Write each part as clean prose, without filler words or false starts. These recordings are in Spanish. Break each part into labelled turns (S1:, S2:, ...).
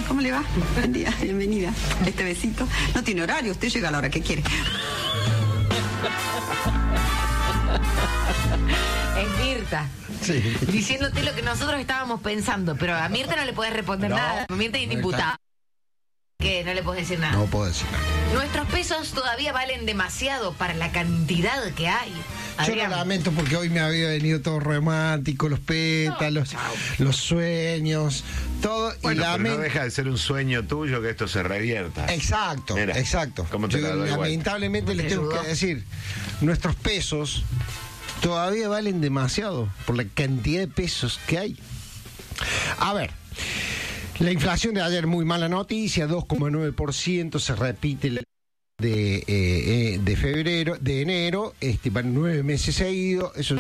S1: ¿Cómo le va? Buen día, bienvenida. Este besito no tiene horario, usted llega a la hora que quiere.
S2: Es Mirta.
S3: Sí.
S2: Diciéndote lo que nosotros estábamos pensando, pero a Mirta no le podés responder nada. Mirta es inimputada. Que no le podés decir nada.
S3: No puedo decir nada.
S2: Nuestros pesos todavía valen demasiado para la cantidad que hay.
S3: Yo lo lamento porque hoy me había venido todo romántico, los pétalos, los sueños, todo.
S4: Bueno,
S3: y
S4: pero no deja de ser un sueño tuyo que esto se revierta.
S3: Exacto,
S4: Mira,
S3: exacto.
S4: ¿cómo te la doy vuelta?
S3: Lamentablemente le tengo que decir, nuestros pesos todavía valen demasiado por la cantidad de pesos que hay. A ver, la inflación de ayer, muy mala noticia, 2,9%, se repite la de febrero, de enero, van 9 meses seguidos. Eso.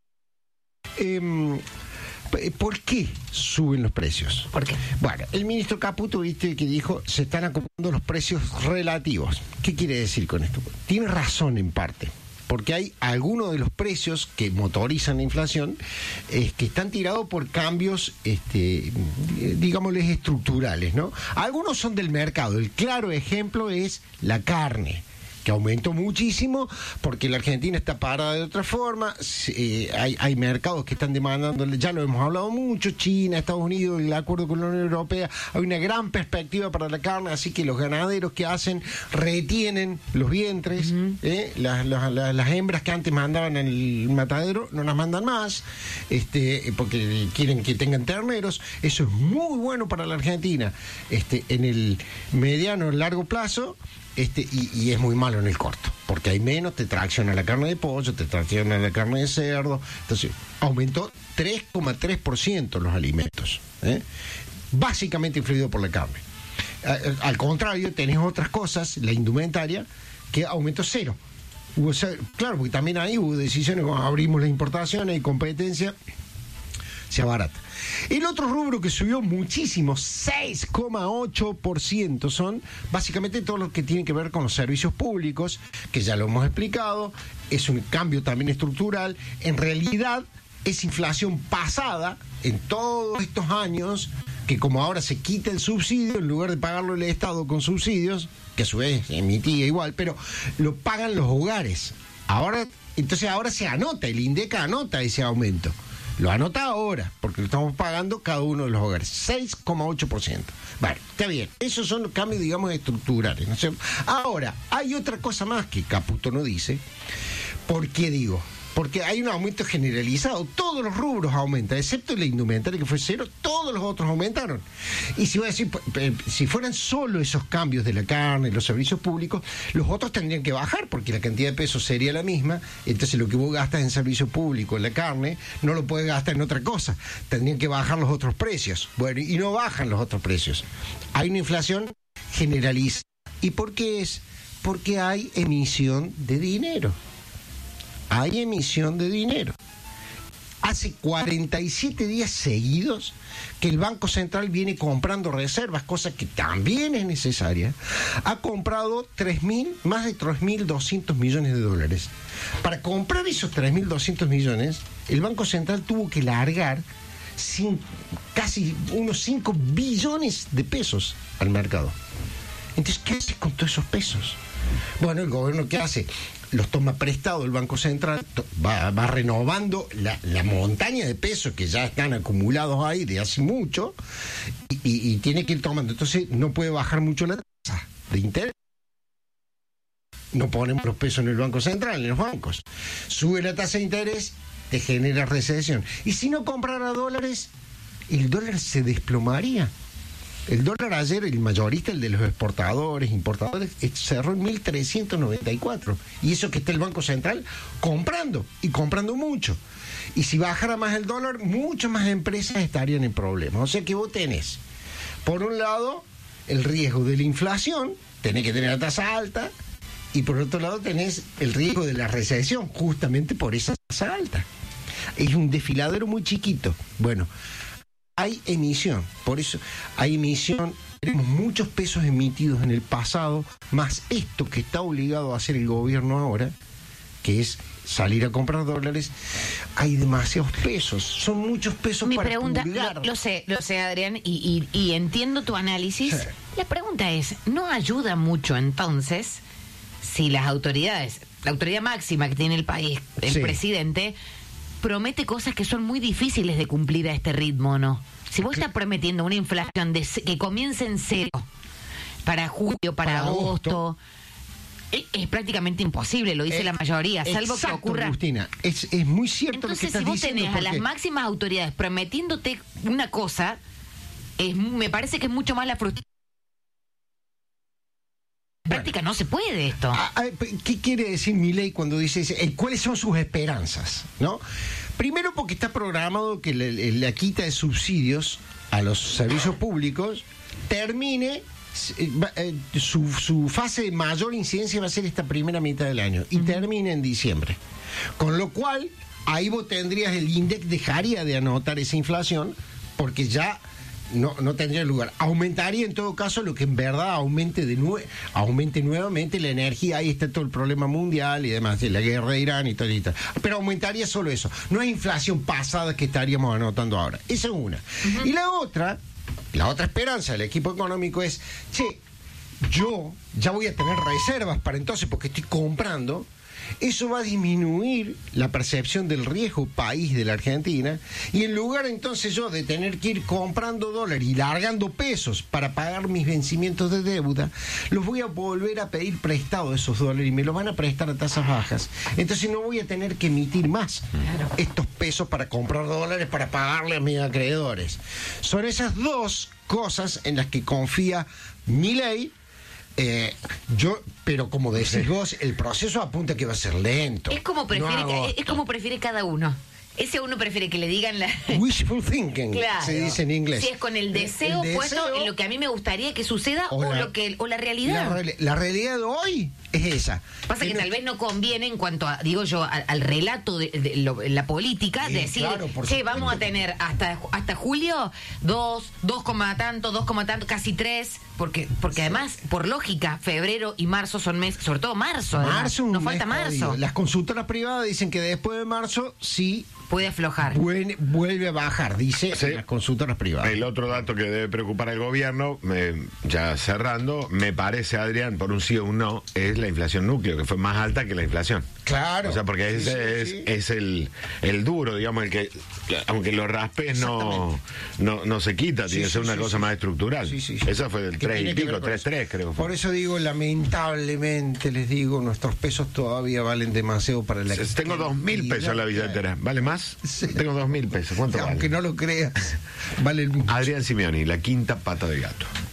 S3: ¿Por qué suben los precios?
S2: ¿Por qué?
S3: Bueno, el ministro Caputo, viste, que dijo, se están acomodando los precios relativos. ¿Qué quiere decir con esto? Tiene razón en parte, porque hay algunos de los precios que motorizan la inflación que están tirados por cambios, digámosles, estructurales, ¿no? Algunos son del mercado. El claro ejemplo es la carne, que aumentó muchísimo porque la Argentina está parada de otra forma. Hay mercados que están demandando, ya lo hemos hablado mucho, China, Estados Unidos, el acuerdo con la Unión Europea. Hay una gran perspectiva para la carne, así que los ganaderos que hacen retienen los vientres. Las hembras que antes mandaban al matadero no las mandan más, porque quieren que tengan terneros. Eso es muy bueno para la Argentina en el mediano, largo plazo. Y es muy malo en el corto, porque hay menos, te tracciona la carne de pollo, te tracciona la carne de cerdo. Entonces, aumentó 3,3% los alimentos, básicamente influido por la carne. Al contrario, tenés otras cosas, la indumentaria, que aumentó 0. Claro, porque también ahí hubo decisiones, cuando abrimos las importaciones y competencia, se abarata. El otro rubro que subió muchísimo, 6,8%, son básicamente todo lo que tiene que ver con los servicios públicos, que ya lo hemos explicado, es un cambio también estructural. En realidad es inflación pasada en todos estos años, que como ahora se quita el subsidio, en lugar de pagarlo el Estado con subsidios, que a su vez emitía igual, pero lo pagan los hogares. Entonces ahora se anota, el INDEC anota ese aumento. Lo anota ahora, porque lo estamos pagando cada uno de los hogares. 6,8%. Bueno, está bien. Esos son los cambios, digamos, estructurales, ¿no es cierto? Ahora, hay otra cosa más que Caputo no dice. ¿Por qué digo? Porque hay un aumento generalizado. Todos los rubros aumentan, excepto la indumentaria, que fue 0, todos los otros aumentaron. Y si voy a decir, si fueran solo esos cambios de la carne, los servicios públicos, los otros tendrían que bajar, porque la cantidad de pesos sería la misma. Entonces lo que vos gastas en servicio público, en la carne, no lo puedes gastar en otra cosa. Tendrían que bajar los otros precios. Bueno, y no bajan los otros precios. Hay una inflación generalizada. ¿Y por qué es? Porque hay emisión de dinero. Hay emisión de dinero. Hace 47 días seguidos que el Banco Central viene comprando reservas, cosa que también es necesaria. Ha comprado más de 3.200 millones de dólares. Para comprar esos 3.200 millones, el Banco Central tuvo que largar casi unos 5 billones de pesos al mercado. Entonces, ¿qué hace con todos esos pesos? Bueno, el gobierno, ¿qué hace? Los toma prestado el Banco Central, va renovando la montaña de pesos que ya están acumulados ahí de hace mucho, y tiene que ir tomando. Entonces no puede bajar mucho la tasa de interés. No ponemos los pesos en el Banco Central, en los bancos. Sube la tasa de interés, te genera recesión. Y si no comprara dólares, el dólar se desplomaría. El dólar ayer, el mayorista, el de los exportadores, importadores, cerró en 1.394. Y eso que está el Banco Central comprando, y comprando mucho. Y si bajara más el dólar, muchas más empresas estarían en problemas. O sea que vos tenés, por un lado, el riesgo de la inflación, tenés que tener la tasa alta, y por otro lado tenés el riesgo de la recesión, justamente por esa tasa alta. Es un desfiladero muy chiquito. Bueno, hay emisión, por eso hay emisión. Tenemos muchos pesos emitidos en el pasado, más esto que está obligado a hacer el gobierno ahora, que es salir a comprar dólares, hay demasiados pesos. Son muchos pesos
S2: Mi
S3: para
S2: pregunta,
S3: pulgar.
S2: lo sé, Adrián, y entiendo tu análisis.
S3: Sí.
S2: La pregunta es, ¿no ayuda mucho entonces si las autoridades, la autoridad máxima que tiene el país, el
S3: Sí.
S2: presidente, promete cosas que son muy difíciles de cumplir a este ritmo, ¿no? Si vos estás prometiendo una inflación que comience en cero para julio, para agosto, es prácticamente imposible, lo dice la mayoría, salvo
S3: Exacto,
S2: que ocurra.
S3: Agustina, es muy cierto
S2: Entonces,
S3: lo que estás
S2: si vos
S3: diciendo.
S2: tenés a las
S3: porque-
S2: máximas autoridades prometiéndote una cosa, me parece que es mucho más la frustración. En práctica no se puede esto.
S3: ¿Qué quiere decir Milei cuando dice cuáles son sus esperanzas? ¿No? Primero porque está programado que la quita de subsidios a los servicios públicos termine, su fase de mayor incidencia va a ser esta primera mitad del año y termine en diciembre. Con lo cual, ahí vos tendrías el INDEC, dejaría de anotar esa inflación porque ya no tendría lugar. Aumentaría en todo caso lo que en verdad aumente nuevamente la energía. Ahí está todo el problema mundial y demás, de la guerra de Irán y todo y tal. Pero aumentaría solo eso. No es inflación pasada que estaríamos anotando ahora. Esa es una. Y la otra esperanza del equipo económico es, yo ya voy a tener reservas para entonces porque estoy comprando. Eso va a disminuir la percepción del riesgo país de la Argentina y en lugar entonces yo de tener que ir comprando dólares y largando pesos para pagar mis vencimientos de deuda, los voy a volver a pedir prestado esos dólares y me los van a prestar a tasas bajas. Entonces no voy a tener que emitir más estos pesos para comprar dólares para pagarle a mis acreedores. Son esas dos cosas en las que confía Milei. Pero como decís vos, el proceso apunta que va a ser lento.
S2: Es como prefiere cada uno. Ese uno prefiere que le digan la...
S3: Wishful thinking,
S2: Claro.
S3: se dice en inglés.
S2: Si es con el deseo puesto en lo que a mí me gustaría que suceda o la realidad.
S3: La realidad de hoy es esa.
S2: Pasa que tal vez no conviene en cuanto a, digo yo, al relato de la política,
S3: Sí,
S2: decir,
S3: claro, por supuesto.
S2: vamos a tener hasta julio 2 tanto, casi 3, porque además, por lógica, febrero y marzo son meses, sobre todo marzo.
S3: Marzo,
S2: nos
S3: un
S2: falta
S3: mes
S2: marzo.
S3: jodido. Las consultoras privadas dicen que después de marzo sí
S2: Puede aflojar.
S3: vuelve a bajar, dice
S4: Sí.
S3: las consultoras privadas.
S4: El otro dato que debe preocupar al gobierno, ya cerrando, me parece, Adrián, por un sí o un no, es la inflación núcleo, que fue más alta que la inflación.
S3: Claro.
S4: O sea, porque
S3: Sí,
S4: ese
S3: sí.
S4: es el duro, digamos, el que, aunque lo raspes, no se quita, tiene que ser una cosa más estructural.
S3: Sí.
S4: Esa fue del
S3: Que
S4: 3 y
S3: tiene que
S4: pico,
S3: ver con
S4: 3.3
S3: eso.
S4: creo.
S3: Por eso digo, lamentablemente, les digo, nuestros pesos todavía valen demasiado para la...
S4: Tengo 2.000 pesos en la billetera. ¿Vale más?
S3: Sí.
S4: Tengo 2.000 pesos. ¿Cuánto
S3: Aunque
S4: vale?
S3: no lo creas, vale mucho.
S4: Adrián Simeoni, la quinta pata de gato.